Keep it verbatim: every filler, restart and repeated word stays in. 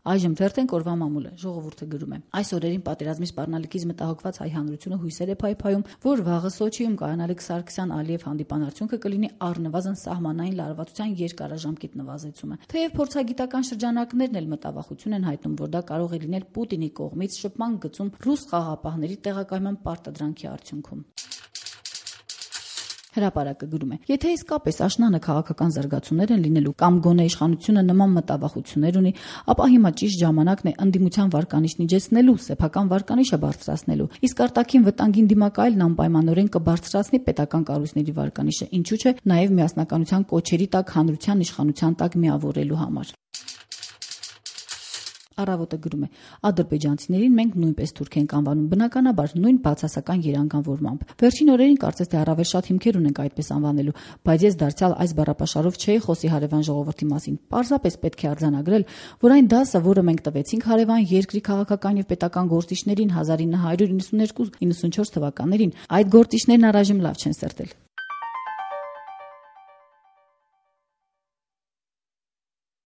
Այժմ թերթենք օրվա մամուլը, ժողովուրդը գրում է. այս օրերին պատերազմի սպառնալիքից մտահոգված հայ հանրությունը հույսեր է փայփայում, որ վաղը Սոչիում կայանալիք Սարգսյան-Ալիև հանդիպան արդյունքը կլինի առնվազն սահմանային լարվածության երկարաժամկետ նվազեցումը։ Թեև փորձագիտական շրջանակներն էլ մտավախություն են հայտնում, որ դա կարող է լինել Պուտինի կողմից շփման գծում ռուս խաղաղապահների տեղակայման պարտադրանքի արդյունքում։ Հրապարակը գրում է. եթե իսկապես աշնանը քաղաքական զարգացումներ են լինելու կամ գոնե իշխանությունը նման մտավախություններ ունի, ապա հիմա ճիշտ ժամանակն է ընդդիմության վարկանիշն իջեցնելու, սեփական վարկանիշը բարձրացնելու, իսկ արտաքին վտանգին դիմակայելն անպայմանորեն կբարձրացնի պետական կառույցների վարկանիշը, ինչու՞ չէ նաև միասնականության կոչերի տակ հանրության իշխանության տակ միավորելու համար։ Առավոտը գրում է. ադրբեջանցիներին մենք նույնպես թուրք ենք անվանում, բնականաբար նույն բացասական երանգանվորմամբ։ Վերջին օրերին կարծես թե առավել շատ հիմքեր ունենք այդպես անվանելու, բայց ես դարձյալ այս բառապաշարով չէի խոսի հարևան ժողովրդի մասին։ Պարզապես պետք է արձանագրել, որ այն դասը, որը մենք տվեցինք հարևան երկրի քաղաքական եւ պետական գործիչներին հազար ինը հարյուր իննսուն երկու իննսուն չորս թվականներին, այդ գործիչներն առայժմ լավ չեն սերտել։